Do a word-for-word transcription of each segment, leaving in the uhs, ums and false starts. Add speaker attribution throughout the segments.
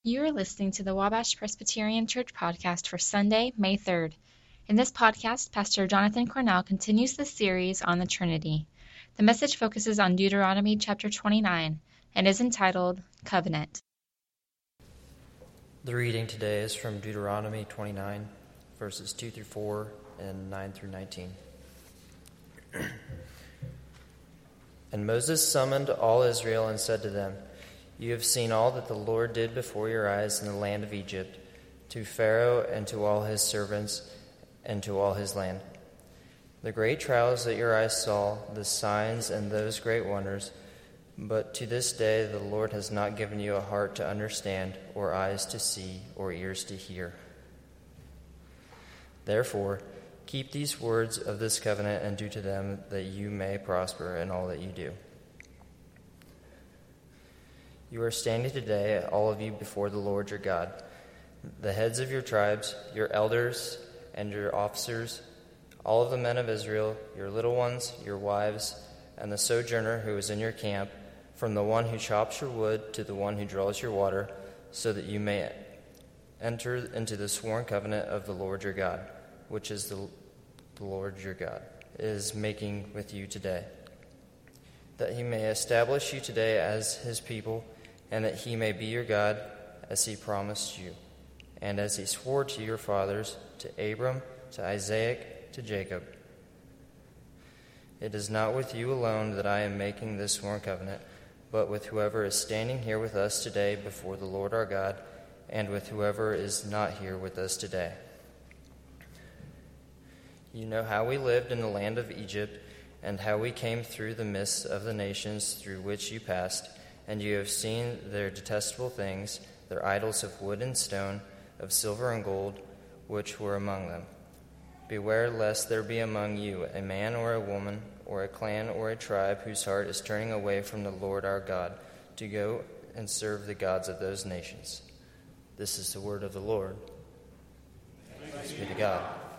Speaker 1: You are listening to the Wabash Presbyterian Church podcast for Sunday, May third. In this podcast, Pastor Jonathan Cornell continues the series on the Trinity. The message focuses on Deuteronomy chapter twenty-nine and is entitled Covenant.
Speaker 2: The reading today is from Deuteronomy twenty-nine, verses two through four and nine through nineteen. And Moses summoned all Israel and said to them, "You have seen all that the Lord did before your eyes in the land of Egypt, to Pharaoh and to all his servants and to all his land. The great trials that your eyes saw, the signs and those great wonders, but to this day the Lord has not given you a heart to understand, or eyes to see, or ears to hear. Therefore, keep these words of this covenant and do to them, that you may prosper in all that you do. You are standing today, all of you, before the Lord your God, the heads of your tribes, your elders and your officers, all of the men of Israel, your little ones, your wives, and the sojourner who is in your camp, from the one who chops your wood to the one who draws your water, so that you may enter into the sworn covenant of the Lord your God, which is the, the Lord your God is making with you today, that he may establish you today as his people, and that he may be your God, as he promised you, and as he swore to your fathers, to Abram, to Isaac, to Jacob. It is not with you alone that I am making this sworn covenant, but with whoever is standing here with us today before the Lord our God, and with whoever is not here with us today. You know how we lived in the land of Egypt, and how we came through the midst of the nations through which you passed, and you have seen their detestable things, their idols of wood and stone, of silver and gold, which were among them. Beware lest there be among you a man or a woman, or a clan or a tribe, whose heart is turning away from the Lord our God, to go and serve the gods of those nations." This is the word of the Lord. Thanks be to God.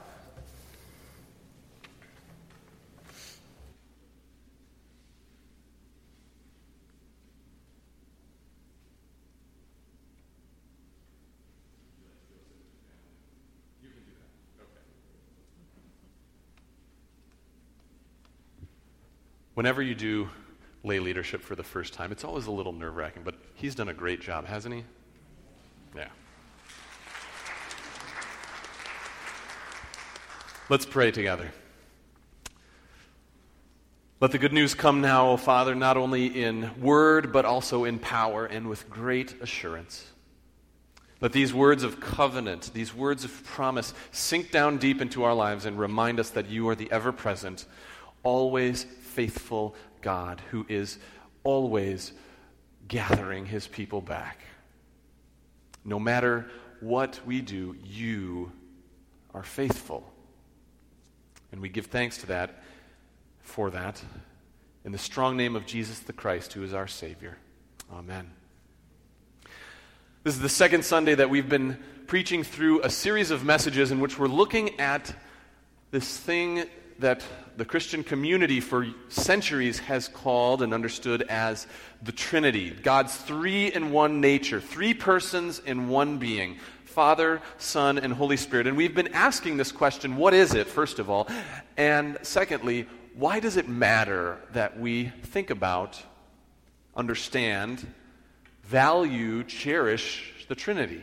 Speaker 3: Whenever you do lay leadership for the first time, it's always a little nerve-wracking, but he's done a great job, hasn't he? Yeah. Let's pray together. Let the good news come now, O Father, not only in word, but also in power and with great assurance. Let these words of covenant, these words of promise, sink down deep into our lives and remind us that you are the ever-present, always faithful God who is always gathering his people back. No matter what we do, you are faithful. And we give thanks to that, for that, in the strong name of Jesus the Christ, who is our Savior. Amen. This is the second Sunday that we've been preaching through a series of messages in which we're looking at this thing that the Christian community for centuries has called and understood as the Trinity, God's three-in-one nature, three persons in one being, Father, Son, and Holy Spirit. And we've been asking this question, what is it, first of all? And secondly, why does it matter that we think about, understand, value, cherish the Trinity?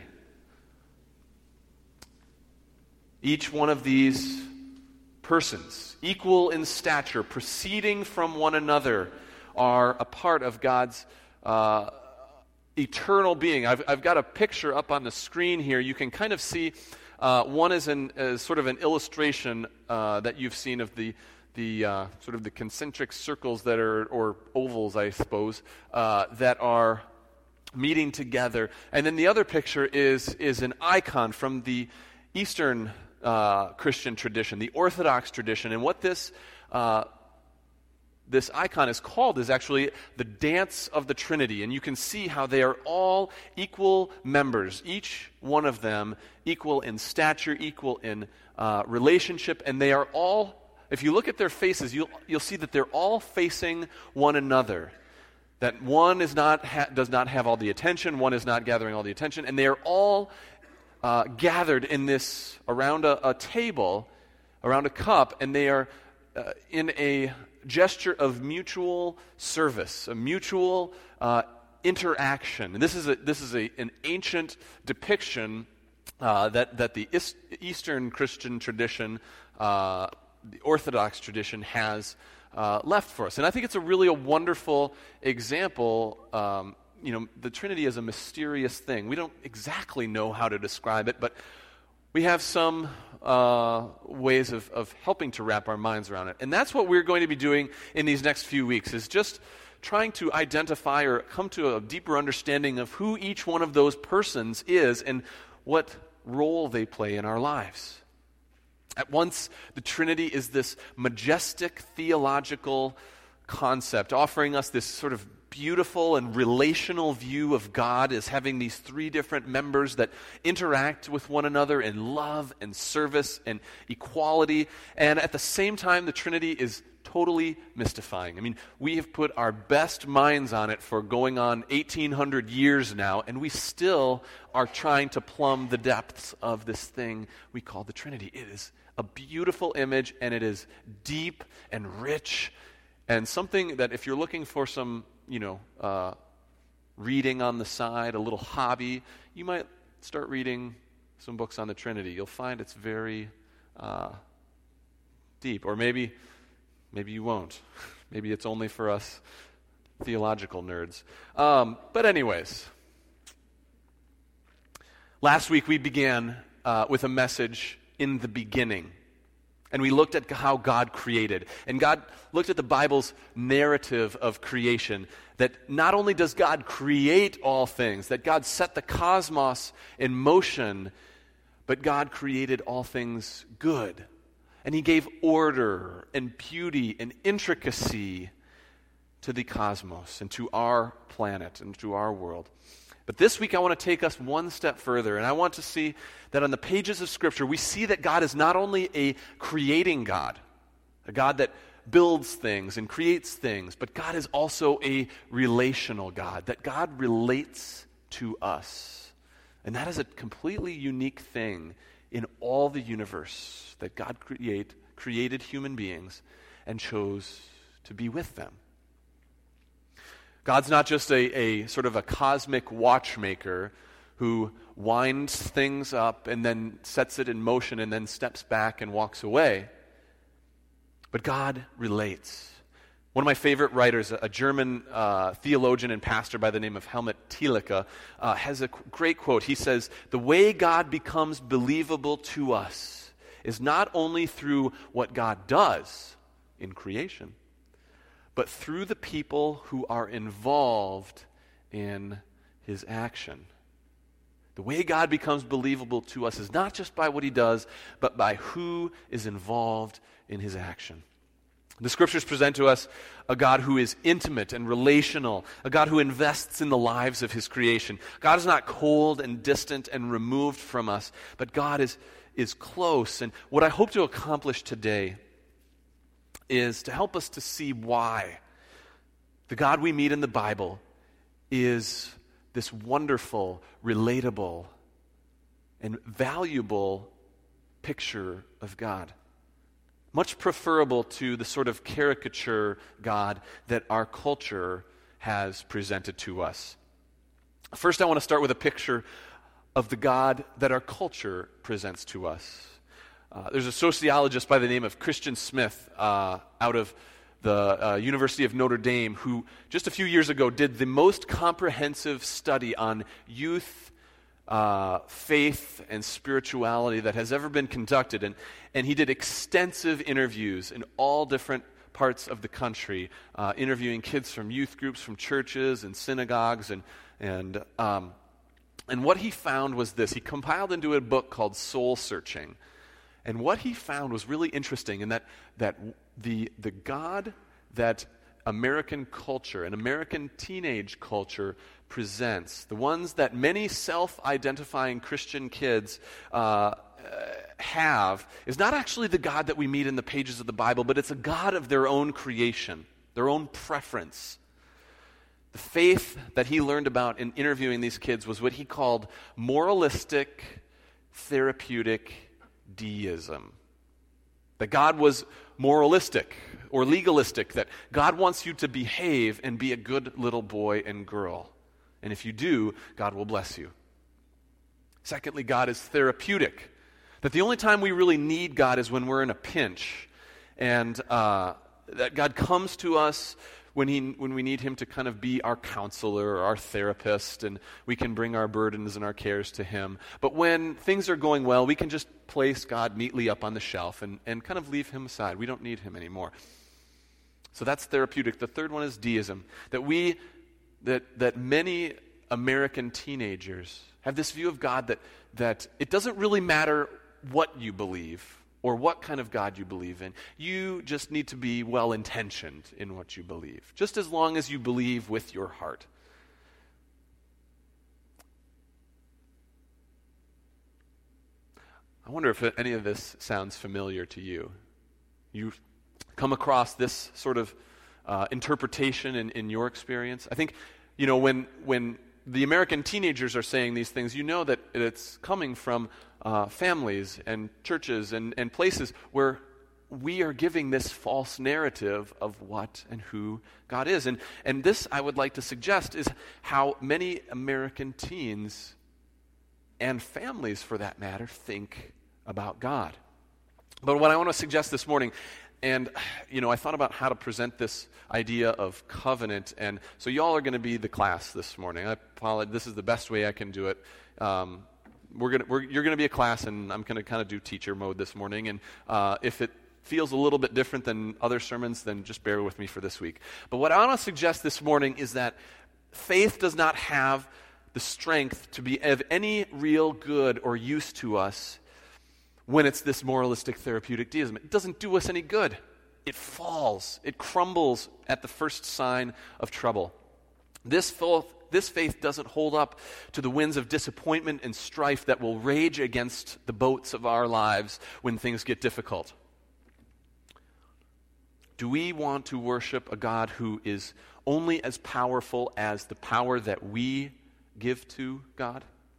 Speaker 3: Each one of these persons, equal in stature, proceeding from one another, are a part of God's uh, eternal being. I've, I've got a picture up on the screen here. You can kind of see, uh, one is an, uh, sort of an illustration uh, that you've seen of the the uh, sort of the concentric circles that are, or ovals, I suppose, uh, that are meeting together. And then the other picture is is an icon from the Eastern Uh, Christian tradition, the Orthodox tradition. And what this uh, this icon is called is actually the Dance of the Trinity. And you can see how they are all equal members, each one of them equal in stature, equal in uh, relationship, and they are all, if you look at their faces, you'll, you'll see that they're all facing one another. that one is not ha- does not have all the attention, one is not gathering all the attention, and they are all uh, gathered in this, around a, a table, around a cup, and they are uh, in a gesture of mutual service, a mutual uh, interaction. And this is a, this is a, an ancient depiction uh, that that the Is- Eastern Christian tradition, uh, the Orthodox tradition, has uh, left for us. And I think it's a really a wonderful example. Um, you know, the Trinity is a mysterious thing. We don't exactly know how to describe it, but we have some uh, ways of, of helping to wrap our minds around it. And that's what we're going to be doing in these next few weeks, is just trying to identify or come to a deeper understanding of who each one of those persons is and what role they play in our lives. At once, the Trinity is this majestic theological concept, offering us this sort of beautiful and relational view of God as having these three different members that interact with one another in love and service and equality. And at the same time, the Trinity is totally mystifying. I mean, we have put our best minds on it for going on eighteen hundred years now, and we still are trying to plumb the depths of this thing we call the Trinity. It is a beautiful image, and it is deep and rich, and something that if you're looking for some, you know, uh, reading on the side, a little hobby, you might start reading some books on the Trinity. You'll find it's very uh, deep, or maybe maybe you won't. Maybe it's only for us theological nerds. Um, but anyways, last week we began uh, with a message in the beginning. And we looked at how God created. And God looked at the Bible's narrative of creation, that not only does God create all things, that God set the cosmos in motion, but God created all things good. And he gave order and beauty and intricacy to the cosmos and to our planet and to our world. But this week I want to take us one step further, and I want to see that on the pages of Scripture we see that God is not only a creating God, a God that builds things and creates things, but God is also a relational God, that God relates to us. And that is a completely unique thing in all the universe, that God create, created human beings and chose to be with them. God's not just a, a sort of a cosmic watchmaker who winds things up and then sets it in motion and then steps back and walks away. But God relates. One of my favorite writers, a German uh, theologian and pastor by the name of Helmut Thielicke, uh, has a great quote. He says, "The way God becomes believable to us is not only through what God does in creation, but through the people who are involved in his action." The way God becomes believable to us is not just by what he does, but by who is involved in his action. The Scriptures present to us a God who is intimate and relational, a God who invests in the lives of his creation. God is not cold and distant and removed from us, but God is, is close. And what I hope to accomplish today is to help us to see why the God we meet in the Bible is this wonderful, relatable, and valuable picture of God. Much preferable to the sort of caricature God that our culture has presented to us. First, I want to start with a picture of the God that our culture presents to us. Uh, there's a sociologist by the name of Christian Smith uh, out of the uh, University of Notre Dame who just a few years ago did the most comprehensive study on youth uh, faith and spirituality that has ever been conducted. And, and he did extensive interviews in all different parts of the country, uh, interviewing kids from youth groups, from churches and synagogues. And, and, um, and what he found was this. He compiled into a book called Soul Searching. And what he found was really interesting in that, that the, the God that American culture and American teenage culture presents, the ones that many self-identifying Christian kids uh, have, is not actually the God that we meet in the pages of the Bible, but it's a God of their own creation, their own preference. The faith that he learned about in interviewing these kids was what he called moralistic, therapeutic deism. That God was moralistic or legalistic, that God wants you to behave and be a good little boy and girl. And if you do, God will bless you. Secondly, God is therapeutic. That the only time we really need God is when we're in a pinch. And uh, that God comes to us when he when we need him to kind of be our counselor or our therapist, and we can bring our burdens and our cares to him. But when things are going well, we can just place God neatly up on the shelf and, and kind of leave him aside. We don't need him anymore. So that's therapeutic. The third one is deism. That we, that that many American teenagers have this view of God that that it doesn't really matter what you believe or what kind of God you believe in. You just need to be well-intentioned in what you believe, just as long as you believe with your heart. I wonder if any of this sounds familiar to you. You come across this sort of uh, interpretation in, in your experience? I think, you know, when when the American teenagers are saying these things, you know that it's coming from uh, families and churches and, and places where we are giving this false narrative of what and who God is. And, and this, I would like to suggest, is how many American teens and families, for that matter, think about God. But what I want to suggest this morning, and, you know, I thought about how to present this idea of covenant, and so y'all are going to be the class this morning. I apologize. This is the best way I can do it. Um, we're gonna, we're, you're going to be a class, and I'm going to kind of do teacher mode this morning, and uh, if it feels a little bit different than other sermons, then just bear with me for this week. But what I want to suggest this morning is that faith does not have the strength to be of any real good or use to us when it's this moralistic therapeutic deism. It doesn't do us any good. It falls. It crumbles at the first sign of trouble. This faith, this faith doesn't hold up to the winds of disappointment and strife that will rage against the boats of our lives when things get difficult. Do we want to worship a God who is only as powerful as the power that we give to God?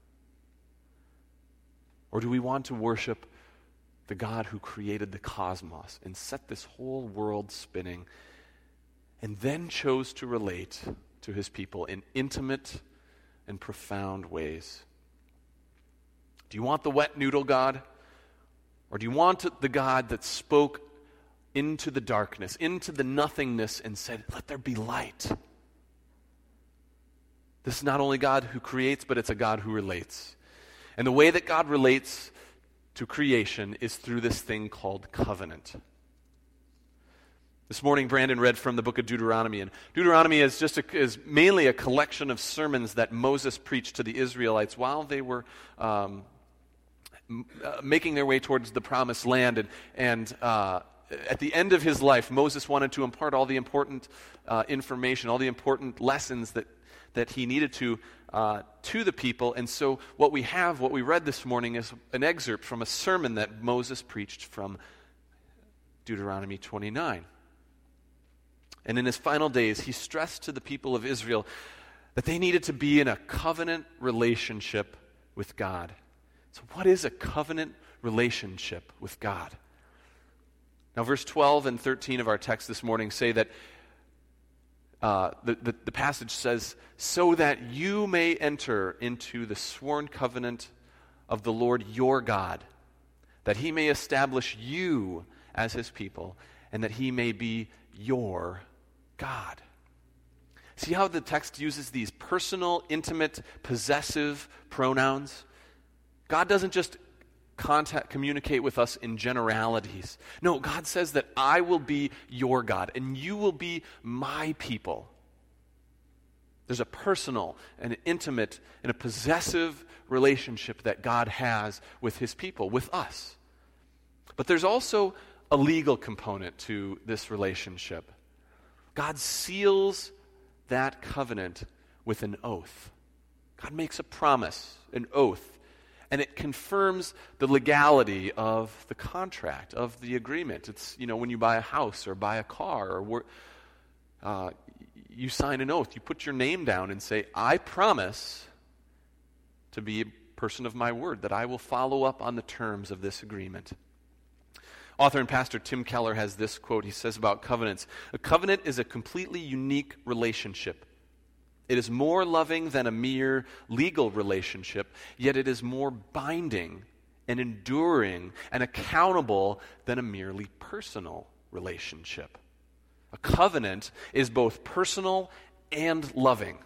Speaker 3: Or do we want to worship the God who created the cosmos and set this whole world spinning and then chose to relate to his people in intimate and profound ways? Do you want the wet noodle God? Or do you want the God that spoke into the darkness, into the nothingness, and said, "Let there be light"? This is not only God who creates, but it's a God who relates. And the way that God relates to creation is through this thing called covenant. This morning, Brandon read from the book of Deuteronomy, and Deuteronomy is just a, is mainly a collection of sermons that Moses preached to the Israelites while they were um, uh, making their way towards the promised land. And, and uh, at the end of his life, Moses wanted to impart all the important uh, information, all the important lessons that that he needed to uh, to the people. And so what we have, what we read this morning, is an excerpt from a sermon that Moses preached from Deuteronomy twenty-nine. And in his final days, he stressed to the people of Israel that they needed to be in a covenant relationship with God. So what is a covenant relationship with God? Now, verse twelve and thirteen of our text this morning say that Uh, the, the, the passage says, "So that you may enter into the sworn covenant of the Lord your God, that he may establish you as his people, and that he may be your God." See how the text uses these personal, intimate, possessive pronouns? God doesn't just contact, communicate with us in generalities. No, God says that I will be your God, and you will be my people. There's a personal and an intimate and a possessive relationship that God has with his people, with us. But there's also a legal component to this relationship. God seals that covenant with an oath. God makes a promise, an oath. And it confirms the legality of the contract, of the agreement. It's, you know, when you buy a house or buy a car, or uh, you sign an oath. You put your name down and say, I promise to be a person of my word, that I will follow up on the terms of this agreement. Author and pastor Tim Keller has this quote. He says about covenants, a covenant is a completely unique relationship. It is more loving than a mere legal relationship, yet it is more binding and enduring and accountable than a merely personal relationship. A covenant is both personal and loving.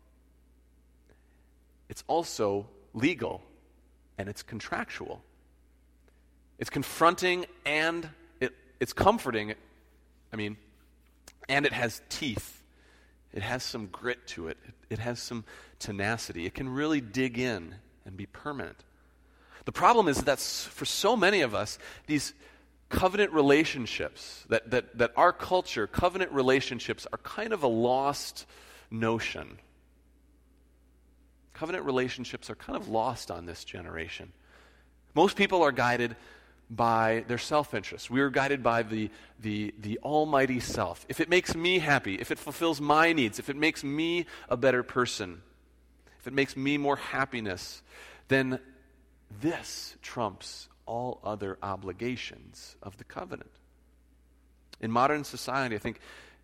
Speaker 3: It's also legal and it's contractual. It's confronting and it, it's comforting, I mean, and it has teeth. It has some grit to it. it. It has some tenacity. It can really dig in and be permanent. The problem is that for so many of us, these covenant relationships, that, that, that our culture, covenant relationships are kind of a lost notion. Covenant relationships are kind of lost on this generation. Most people are guided by their self-interest. We are guided by the, the, the almighty self. If it makes me happy, if it fulfills my needs, if it makes me a better person, if it makes me more happiness, then this trumps all other obligations of the covenant. In modern society, I think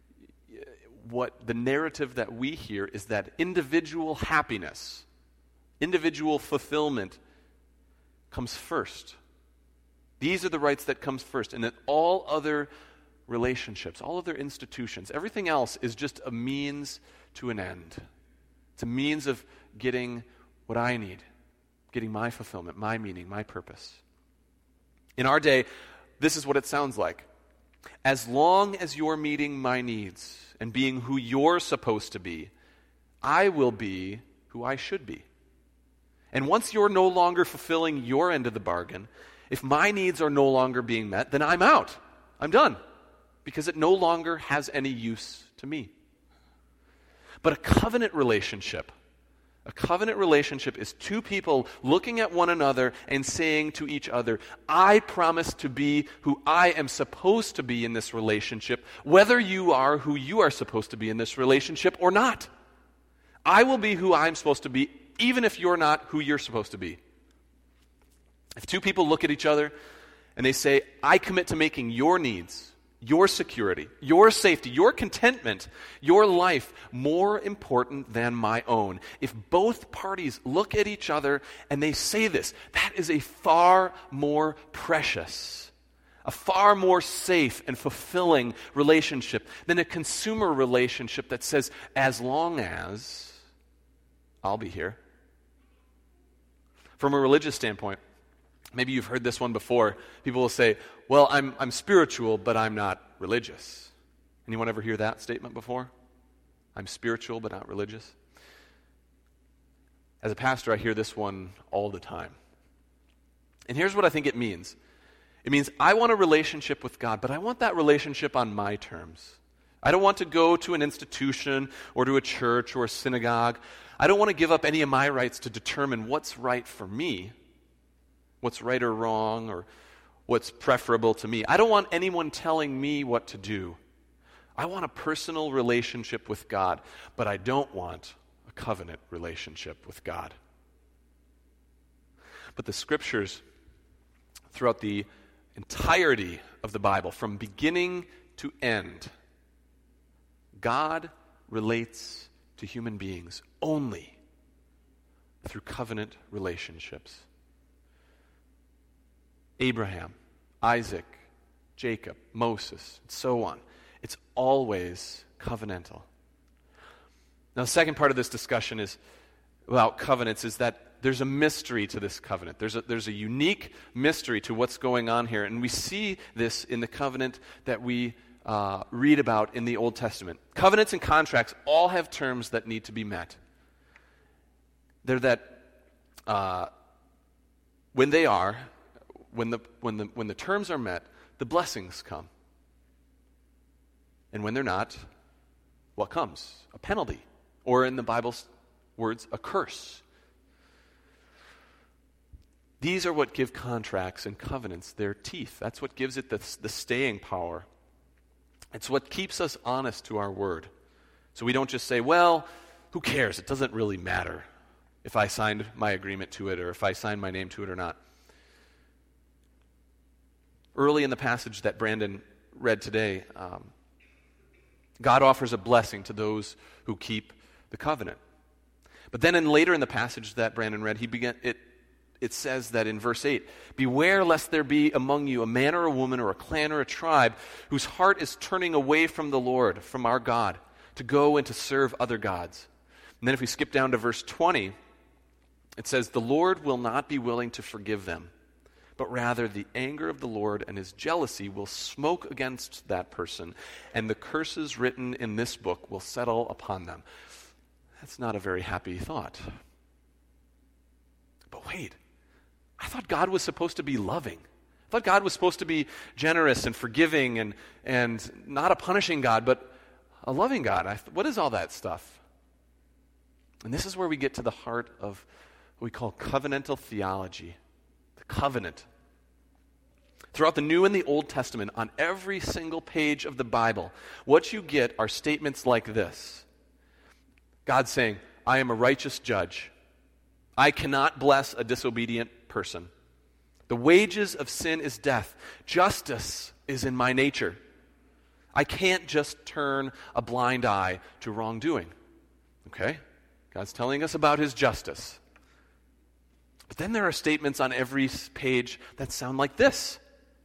Speaker 3: what the narrative that we hear is that individual happiness, individual fulfillment comes first. These are the rights that comes first, and that all other relationships, all other institutions, everything else is just a means to an end. It's a means of getting what I need, getting my fulfillment, my meaning, my purpose. In our day, this is what it sounds like. As long as you're meeting my needs and being who you're supposed to be, I will be who I should be. And once you're no longer fulfilling your end of the bargain, if my needs are no longer being met, then I'm out. I'm done. Because it no longer has any use to me. But a covenant relationship, a covenant relationship is two people looking at one another and saying to each other, I promise to be who I am supposed to be in this relationship, whether you are who you are supposed to be in this relationship or not. I will be who I'm supposed to be, even if you're not who you're supposed to be. If two people look at each other and they say, I commit to making your needs, your security, your safety, your contentment, your life more important than my own. If both parties look at each other and they say this, that is a far more precious, a far more safe and fulfilling relationship than a consumer relationship that says, as long as I'll be here. From a religious standpoint, maybe you've heard this one before. People will say, well, I'm I'm spiritual, but I'm not religious. Anyone ever hear that statement before? I'm spiritual, but not religious. As a pastor, I hear this one all the time. And here's what I think it means. It means I want a relationship with God, but I want that relationship on my terms. I don't want to go to an institution or to a church or a synagogue. I don't want to give up any of my rights to determine what's right for me, what's right or wrong, or what's preferable to me. I don't want anyone telling me what to do. I want a personal relationship with God, but I don't want a covenant relationship with God. But the scriptures, throughout the entirety of the Bible, from beginning to end, God relates to human beings only through covenant relationships. Abraham, Isaac, Jacob, Moses, and so on. It's always covenantal. Now, the second part of this discussion is about covenants is that there's a mystery to this covenant. There's a, there's a unique mystery to what's going on here, and we see this in the covenant that we uh, read about in the Old Testament. Covenants and contracts all have terms that need to be met. They're that uh, when they are, When the, when, the, when the terms are met, the blessings come. And when they're not, what comes? A penalty. Or in the Bible's words, a curse. These are what give contracts and covenants their teeth. That's what gives it the, the staying power. It's what keeps us honest to our word. So we don't just say, well, who cares? It doesn't really matter if I signed my agreement to it or if I signed my name to it or not. Early in the passage that Brandon read today, um, God offers a blessing to those who keep the covenant. But then in later in the passage that Brandon read, he began it it says that in verse eight, beware lest there be among you a man or a woman or a clan or a tribe whose heart is turning away from the Lord, from our God, to go and to serve other gods. And then if we skip down to verse twenty, it says, the Lord will not be willing to forgive them, but rather the anger of the Lord and his jealousy will smoke against that person, and the curses written in this book will settle upon them. That's not a very happy thought. But wait, I thought God was supposed to be loving. I thought God was supposed to be generous and forgiving and, and not a punishing God, but a loving God. I, what is all that stuff? And this is where we get to the heart of what we call covenantal theology. The covenant. Throughout the New and the Old Testament, on every single page of the Bible, what you get are statements like this. God saying, I am a righteous judge. I cannot bless a disobedient person. The wages of sin is death. Justice is in my nature. I can't just turn a blind eye to wrongdoing. Okay? God's telling us about his justice. But then there are statements on every page that sound like this.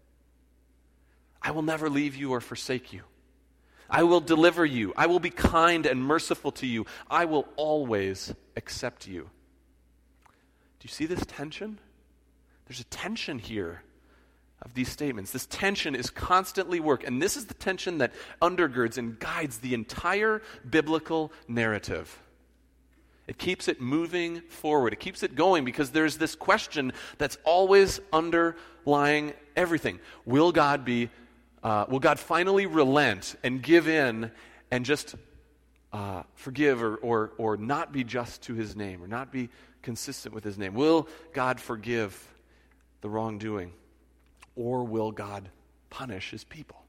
Speaker 3: I will never leave you or forsake you. I will deliver you. I will be kind and merciful to you. I will always accept you. Do you see this tension? There's a tension here of these statements. This tension is constantly work, and this is the tension that undergirds and guides the entire biblical narrative. It keeps it moving forward. It keeps it going because there's this question that's always underlying everything. Will God be, uh, will God finally relent and give in and just uh, forgive or, or, or not be just to his name or not be consistent with his name? Will God forgive the wrongdoing? Or will God punish his people?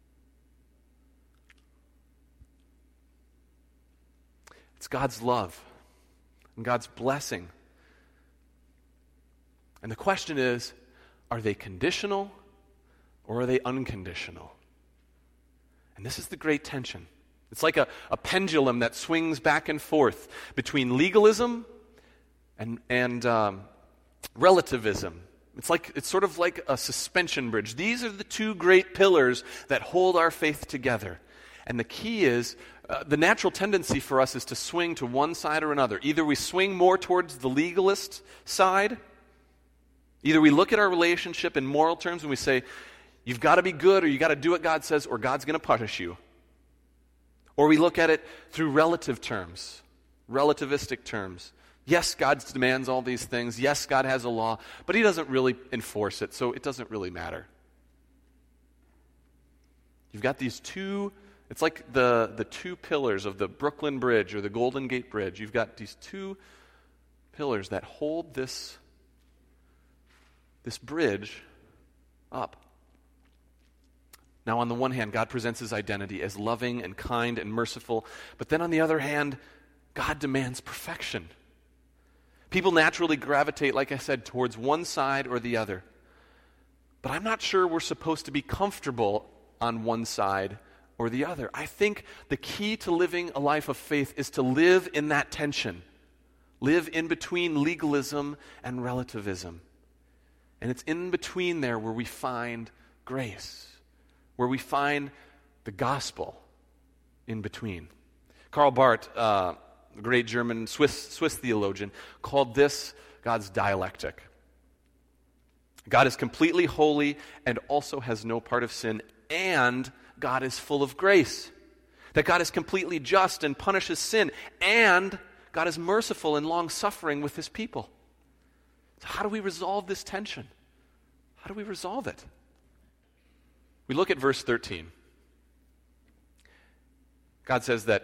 Speaker 3: It's God's love and God's blessing. And the question is, are they conditional or are they unconditional? And this is the great tension. It's like a, a pendulum that swings back and forth between legalism and, and um, relativism. It's like it's sort of like a suspension bridge. These are the two great pillars that hold our faith together. And the key is, uh, the natural tendency for us is to swing to one side or another. Either we swing more towards the legalist side, either we look at our relationship in moral terms and we say, you've got to be good or you've got to do what God says or God's going to punish you. Or we look at it through relative terms, relativistic terms. Yes, God demands all these things. Yes, God has a law, but he doesn't really enforce it, so it doesn't really matter. You've got these two, it's like the, the two pillars of the Brooklyn Bridge or the Golden Gate Bridge. You've got these two pillars that hold this, this bridge up. Now, on the one hand, God presents his identity as loving and kind and merciful, but then on the other hand, God demands perfection. People naturally gravitate, like I said, towards one side or the other. But I'm not sure we're supposed to be comfortable on one side or the other. I think the key to living a life of faith is to live in that tension. Live in between legalism and relativism. And it's in between there where we find grace, where we find the gospel in between. Karl Barth, uh, the great German Swiss, Swiss theologian, called this God's dialectic. God is completely holy and also has no part of sin, and God is full of grace. That God is completely just and punishes sin, and God is merciful and long-suffering with his people. So how do we resolve this tension? How do we resolve it? We look at verse thirteen. God says that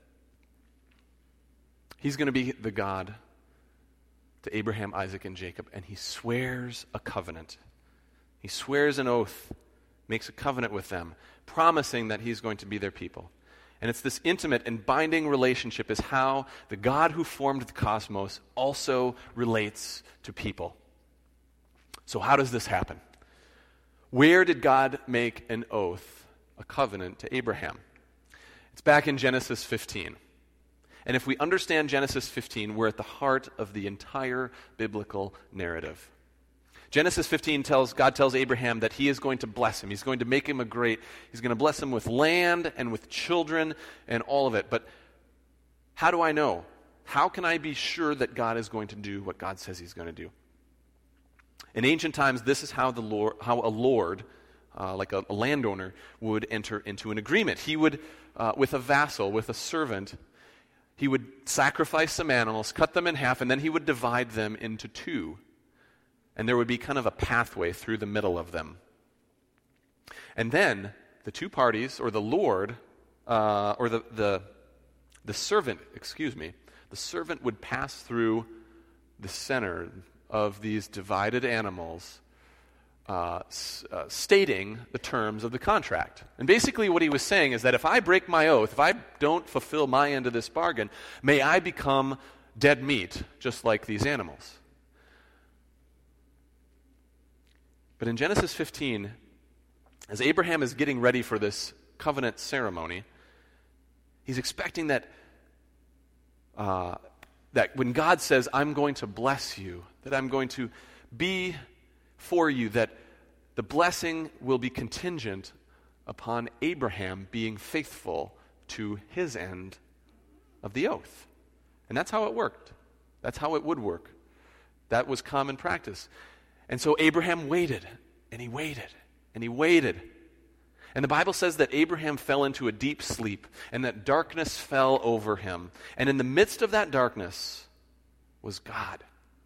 Speaker 3: he's going to be the God to Abraham, Isaac, and Jacob, and he swears a covenant. He swears an oath, makes a covenant with them, promising that he's going to be their people. And it's this intimate and binding relationship is how the God who formed the cosmos also relates to people. So how does this happen? Where did God make an oath, a covenant to Abraham? It's back in Genesis fifteen. And if we understand Genesis fifteen, we're at the heart of the entire biblical narrative. Genesis fifteen tells, God tells Abraham that he is going to bless him. He's going to make him a great, he's going to bless him with land and with children and all of it. But how do I know? How can I be sure that God is going to do what God says he's going to do? In ancient times, this is how the Lord, how a lord, uh, like a, a landowner, would enter into an agreement. He would, uh, with a vassal, with a servant, he would sacrifice some animals, cut them in half, and then he would divide them into two. And there would be kind of a pathway through the middle of them. And then the two parties, or the Lord, uh, or the, the the servant, excuse me, the servant would pass through the center of these divided animals, uh, s- uh, stating the terms of the contract. And basically what he was saying is that if I break my oath, if I don't fulfill my end of this bargain, may I become dead meat, just like these animals. But in Genesis fifteen, as Abraham is getting ready for this covenant ceremony, he's expecting that uh, that when God says, I'm going to bless you, that I'm going to be for you, that the blessing will be contingent upon Abraham being faithful to his end of the oath. And that's how it worked. That's how it would work. That was common practice. And so Abraham waited, and he waited, and he waited. And the Bible says that Abraham fell into a deep sleep, and that darkness fell over him. And in the midst of that darkness was God.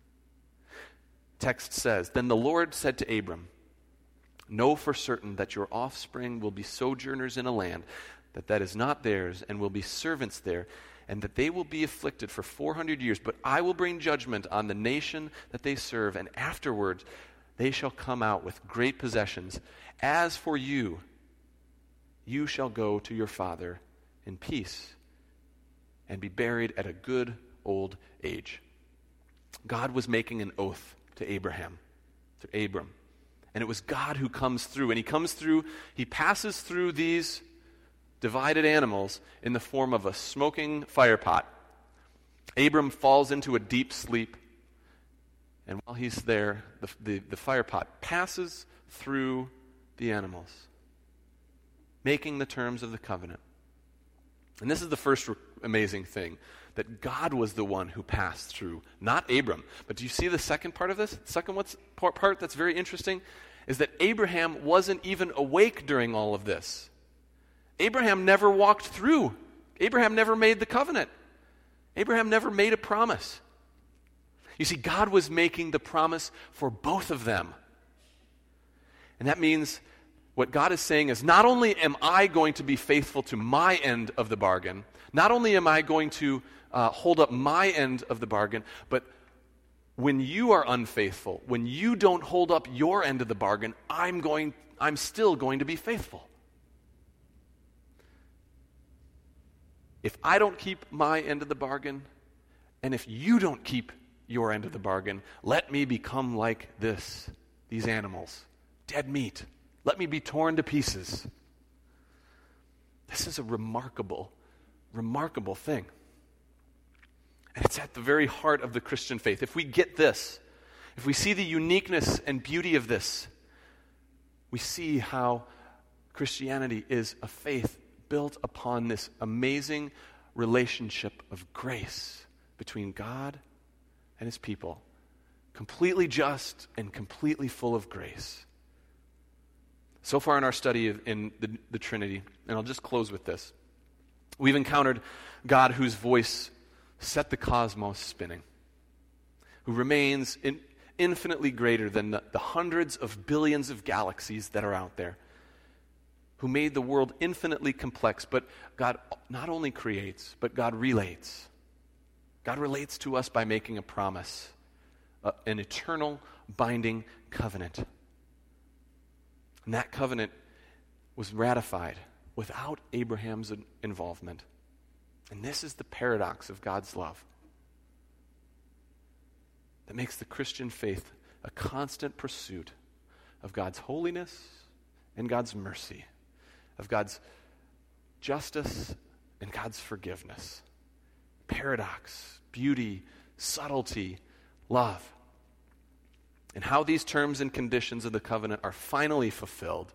Speaker 3: Text says, Then the Lord said to Abram, Know for certain that your offspring will be sojourners in a land that that is not theirs, and will be servants there, and that they will be afflicted for four hundred years. But I will bring judgment on the nation that they serve, and afterwards they shall come out with great possessions. As for you, you shall go to your father in peace and be buried at a good old age. God was making an oath to Abraham, to Abram. And it was God who comes through. And he comes through, he passes through these divided animals in the form of a smoking fire pot. Abram falls into a deep sleep, and while he's there, the, the, the fire pot passes through the animals, making the terms of the covenant. And this is the first re- amazing thing, that God was the one who passed through, not Abram. But do you see the second part of this? The second what's, part, part that's very interesting is that Abraham wasn't even awake during all of this. Abraham never walked through. Abraham never made the covenant. Abraham never made a promise. You see, God was making the promise for both of them. And that means what God is saying is, not only am I going to be faithful to my end of the bargain, not only am I going to uh, hold up my end of the bargain, but when you are unfaithful, when you don't hold up your end of the bargain, I'm going, I'm still going to be faithful. If I don't keep my end of the bargain, and if you don't keep your end of the bargain, let me become like this, these animals, dead meat. Let me be torn to pieces. This is a remarkable, remarkable thing. And it's at the very heart of the Christian faith. If we get this, if we see the uniqueness and beauty of this, we see how Christianity is a faith built upon this amazing relationship of grace between God and his people, completely just and completely full of grace. So far in our study of, in the, the Trinity, and I'll just close with this, we've encountered God whose voice set the cosmos spinning, who remains in, infinitely greater than the, the hundreds of billions of galaxies that are out there, who made the world infinitely complex, but God not only creates, but God relates. God relates to us by making a promise, uh, an eternal binding covenant. And that covenant was ratified without Abraham's involvement. And this is the paradox of God's love that makes the Christian faith a constant pursuit of God's holiness and God's mercy, of God's justice and God's forgiveness. Paradox, beauty, subtlety, love. And how these terms and conditions of the covenant are finally fulfilled,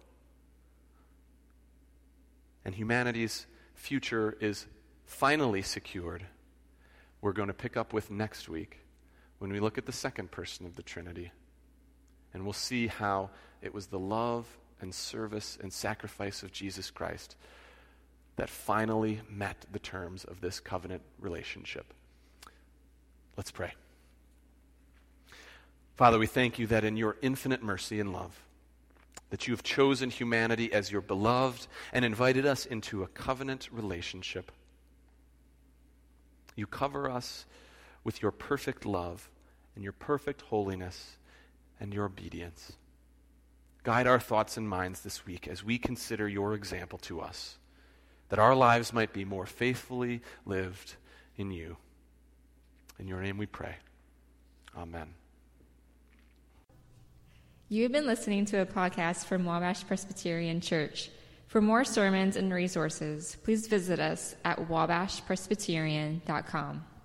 Speaker 3: and humanity's future is finally secured, we're going to pick up with next week when we look at the second person of the Trinity. And we'll see how it was the love and service and sacrifice of Jesus Christ that finally met the terms of this covenant relationship. Let's pray. Father, we thank you that in your infinite mercy and love, that you have chosen humanity as your beloved and invited us into a covenant relationship. You cover us with your perfect love and your perfect holiness and your obedience. Guide our thoughts and minds this week as we consider your example to us, that our lives might be more faithfully lived in you. In your name we pray. Amen.
Speaker 1: You have been listening to a podcast from Wabash Presbyterian Church. For more sermons and resources, please visit us at wabash presbyterian dot com.